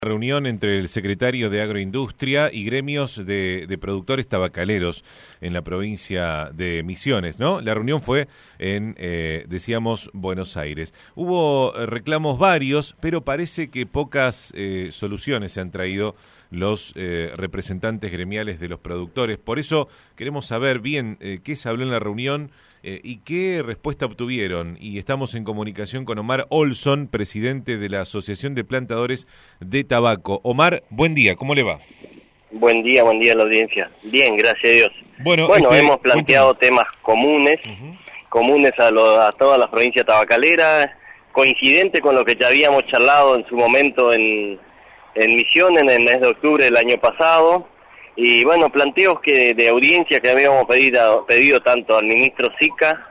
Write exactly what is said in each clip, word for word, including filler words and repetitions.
Reunión entre el secretario de Agroindustria y gremios de, de productores tabacaleros en la provincia de Misiones, ¿no? La reunión fue en, eh, decíamos, Buenos Aires. Hubo reclamos varios, pero parece que pocas eh, soluciones se han traído los eh, representantes gremiales de los productores. Por eso queremos saber bien eh, qué se habló en la reunión eh, y qué respuesta obtuvieron. Y estamos en comunicación con Omar Olson, presidente de la Asociación de Plantadores de Tabaco. Omar, buen día, ¿cómo le va? Buen día, buen día a la audiencia. Bien, gracias a Dios. Bueno, bueno este, hemos planteado cuéntame. temas comunes, uh-huh. comunes a, lo, a todas las provincias tabacaleras, coincidente con lo que ya habíamos charlado en su momento en, en Misiones, en el mes de octubre del año pasado. Y bueno, planteos que de audiencia que habíamos pedido, pedido tanto al ministro Sica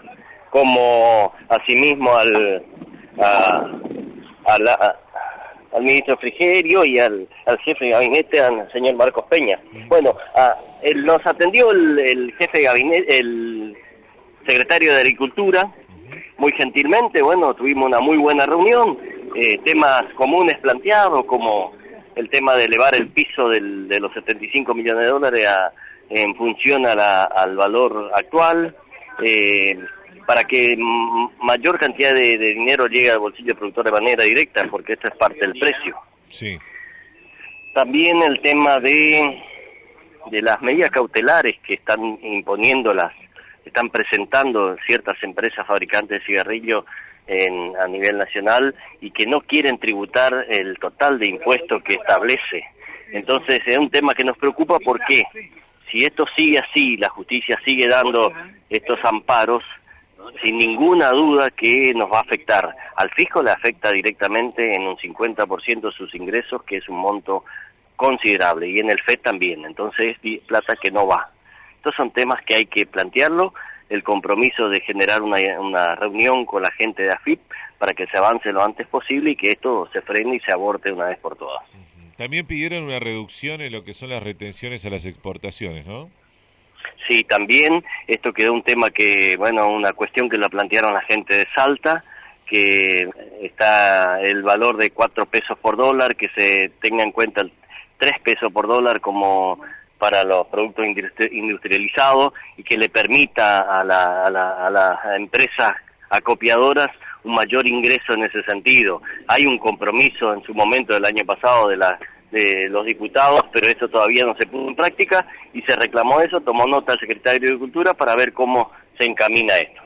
como asimismo al, a, a la, a, al ministro Frigerio y al, al jefe de gabinete, al señor Marcos Peña. Bueno, a, él, nos atendió el, el jefe de gabinete, el secretario de Agricultura, muy gentilmente. Bueno, tuvimos una muy buena reunión, eh, temas comunes planteados como el tema de elevar el piso del, de los setenta y cinco millones de dólares a, en función a la, al valor actual, eh, para que mayor cantidad de, de dinero llegue al bolsillo del productor de manera directa, porque esto es parte del precio. Sí. También el tema de, de las medidas cautelares que están imponiendo, las están presentando ciertas empresas fabricantes de cigarrillos en, a nivel nacional y que no quieren tributar el total de impuestos que establece. Entonces es un tema que nos preocupa porque si esto sigue así, la justicia sigue dando estos amparos, sin ninguna duda que nos va a afectar. Al fisco le afecta directamente en un cincuenta por ciento de sus ingresos, que es un monto considerable, y en el F E D también. Entonces es plata que no va. Estos son temas que hay que plantearlo, el compromiso de generar una, una reunión con la gente de A F I P para que se avance lo antes posible y que esto se frene y se aborte una vez por todas. También pidieron una reducción en lo que son las retenciones a las exportaciones, ¿no? Sí, también esto quedó un tema que, bueno, una cuestión que la plantearon la gente de Salta, que está el valor de cuatro pesos por dólar, que se tenga en cuenta el tres pesos por dólar como para los productos industrializados y que le permita a, la, a, la, a las empresas acopiadoras un mayor ingreso en ese sentido. Hay un compromiso en su momento del año pasado de, la, de los diputados, pero eso todavía no se puso en práctica y se reclamó eso, tomó nota el secretario de Agricultura para ver cómo se encamina esto.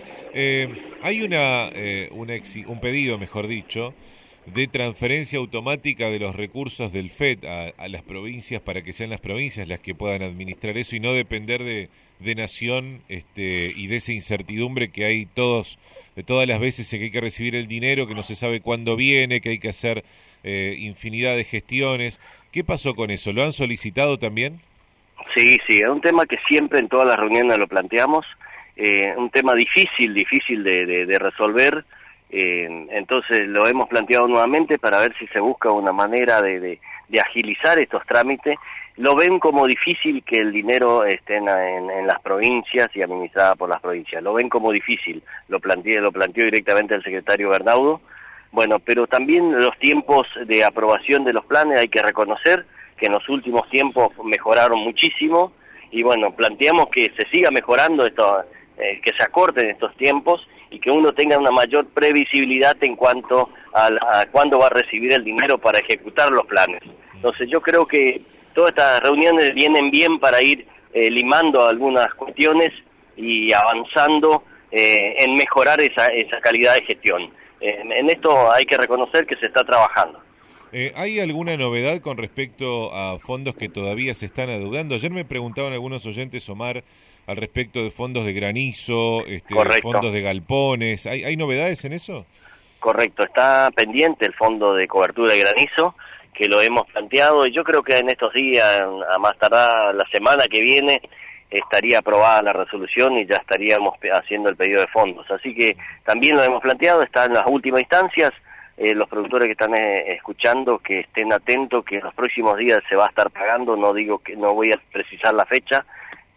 Eh, hay una, eh, una exi- un pedido, mejor dicho, de transferencia automática de los recursos del F E D a, a las provincias para que sean las provincias las que puedan administrar eso y no depender de, de nación este, y de esa incertidumbre que hay todos de todas las veces en que hay que recibir el dinero, que no se sabe cuándo viene, que hay que hacer eh, infinidad de gestiones. ¿Qué pasó con eso? ¿Lo han solicitado también? Sí, sí, es un tema que siempre en todas las reuniones lo planteamos, eh, un tema difícil, difícil de, de, de resolver. Eh, entonces lo hemos planteado nuevamente para ver si se busca una manera de, de, de agilizar estos trámites. Lo ven como difícil que el dinero esté en, en, en las provincias y administrada por las provincias. Lo ven como difícil, lo planteó, lo planteó directamente el secretario Bernaudo. Bueno, pero también los tiempos de aprobación de los planes hay que reconocer que en los últimos tiempos mejoraron muchísimo y bueno, planteamos que se siga mejorando esto, eh, que se acorten estos tiempos y que uno tenga una mayor previsibilidad en cuanto a, la, a cuándo va a recibir el dinero para ejecutar los planes. Entonces yo creo que todas estas reuniones vienen bien para ir eh, limando algunas cuestiones y avanzando eh, en mejorar esa, esa calidad de gestión. Eh, en esto hay que reconocer que se está trabajando. Eh, ¿Hay alguna novedad con respecto a fondos que todavía se están adeudando? Ayer me preguntaban algunos oyentes, Omar, al respecto de fondos de granizo, este, de fondos de galpones. ¿Hay, ¿Hay novedades en eso? Correcto, está pendiente el fondo de cobertura de granizo, que lo hemos planteado, y yo creo que en estos días, a más tardar la semana que viene, estaría aprobada la resolución y ya estaríamos haciendo el pedido de fondos. Así que también lo hemos planteado, está en las últimas instancias. Eh, los productores que están eh, escuchando, que estén atentos, que en los próximos días se va a estar pagando, no digo que no voy a precisar la fecha,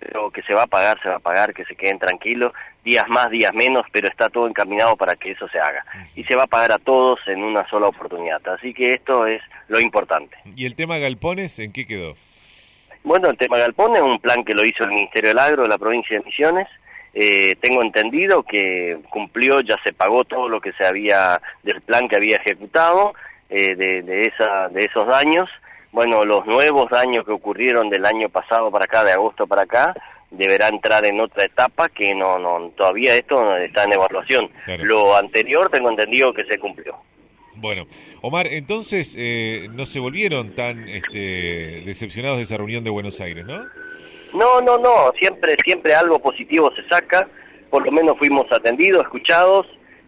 pero que se va a pagar, se va a pagar, que se queden tranquilos, días más, días menos, pero está todo encaminado para que eso se haga. Y se va a pagar a todos en una sola oportunidad. Así que esto es lo importante. ¿Y el tema galpones en qué quedó? Bueno, el tema galpón es un plan que lo hizo el Ministerio del Agro de la provincia de Misiones. Eh, tengo entendido que cumplió, ya se pagó todo lo que se había, del plan que había ejecutado, eh, de, de, esa, de esos daños. Bueno, los nuevos daños que ocurrieron del año pasado para acá, de agosto para acá, deberá entrar en otra etapa que no, no todavía esto está en evaluación. Claro. Lo anterior tengo entendido que se cumplió. Bueno, Omar, entonces eh, no se volvieron tan este, decepcionados de esa reunión de Buenos Aires, ¿no? No, no, no, siempre, siempre algo positivo se saca, por lo menos fuimos atendidos, escuchados,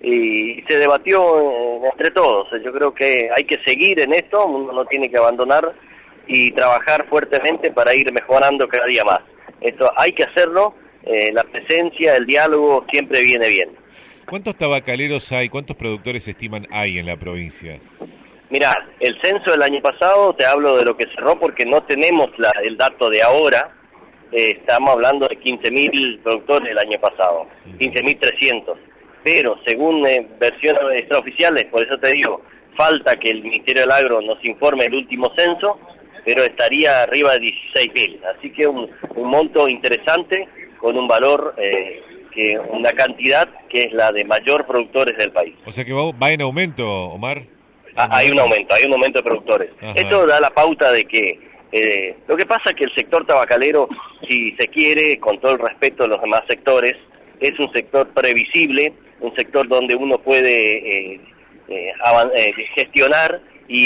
y se debatió eh, entre todos. Yo creo que hay que seguir en esto, uno no tiene que abandonar y trabajar fuertemente para ir mejorando cada día más. Esto hay que hacerlo, eh, la presencia, el diálogo siempre viene bien. ¿Cuántos tabacaleros hay, cuántos productores estiman hay en la provincia? Mirá, el censo del año pasado, te hablo de lo que cerró porque no tenemos la, el dato de ahora, eh, estamos hablando de quince mil productores el año pasado, quince mil trescientos. Pero según eh, versiones extraoficiales, por eso te digo, falta que el Ministerio del Agro nos informe el último censo, pero estaría arriba de dieciséis mil. Así que un, un monto interesante con un valor, eh, que una cantidad que es la de mayor productores del país. O sea que va, va en aumento, Omar. Ah, hay un aumento, hay un aumento de productores. Ajá. Esto da la pauta de que, eh, lo que pasa es que el sector tabacalero, si se quiere, con todo el respeto de los demás sectores, es un sector previsible, un sector donde uno puede eh, eh, eh, gestionar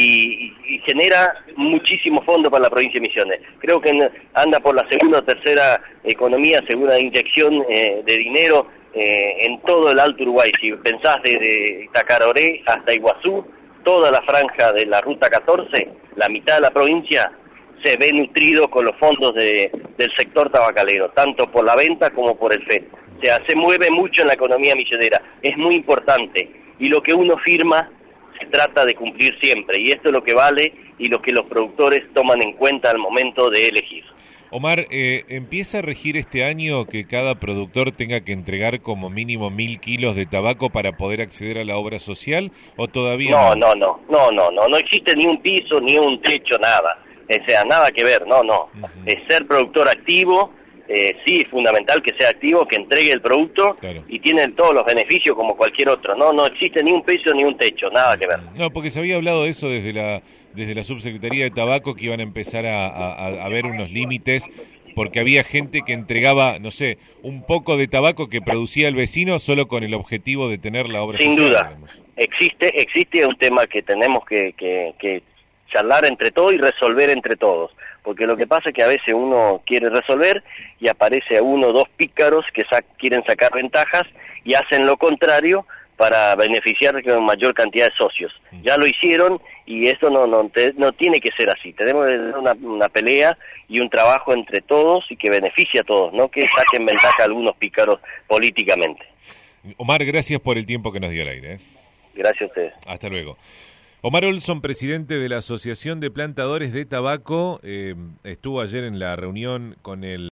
y, y, y genera muchísimo fondo para la provincia de Misiones. Creo que anda por la segunda o tercera economía, segunda inyección eh, de dinero eh, en todo el Alto Uruguay. Si pensás desde Itacaroré hasta Iguazú, toda la franja de la Ruta catorce, la mitad de la provincia, se ve nutrido con los fondos de, del sector tabacalero, tanto por la venta como por el F E D. O sea, se mueve mucho en la economía misionera, es muy importante, y lo que uno firma se trata de cumplir siempre, y esto es lo que vale y lo que los productores toman en cuenta al momento de elegir. Omar, eh, ¿empieza a regir este año que cada productor tenga que entregar como mínimo mil kilos de tabaco para poder acceder a la obra social, o todavía no? No, no, no, no, no, no existe ni un piso, ni un techo, nada, o sea, nada que ver, no, no, uh-huh. Es ser productor activo. Eh, sí, es fundamental que sea activo, que entregue el producto, claro, y tiene todos los beneficios como cualquier otro. No, no existe ni un peso ni un techo, nada que ver. No, porque se había hablado de eso desde la desde la Subsecretaría de Tabaco, que iban a empezar a, a, a ver unos límites, porque había gente que entregaba, no sé, un poco de tabaco que producía el vecino solo con el objetivo de tener la obra social. Sin duda, digamos. existe existe un tema que tenemos que, que, que charlar entre todos y resolver entre todos. Porque lo que pasa es que a veces uno quiere resolver y aparece a uno o dos pícaros que sa quieren sacar ventajas y hacen lo contrario para beneficiar con mayor cantidad de socios. Ya lo hicieron y esto no no, te, no tiene que ser así. Tenemos una, una pelea y un trabajo entre todos y que beneficie a todos, no que saquen ventaja a algunos pícaros políticamente. Omar, gracias por el tiempo que nos dio al aire. ¿eh? Gracias a ustedes. Hasta luego. Omar Olson, presidente de la Asociación de Plantadores de Tabaco, eh, estuvo ayer en la reunión con el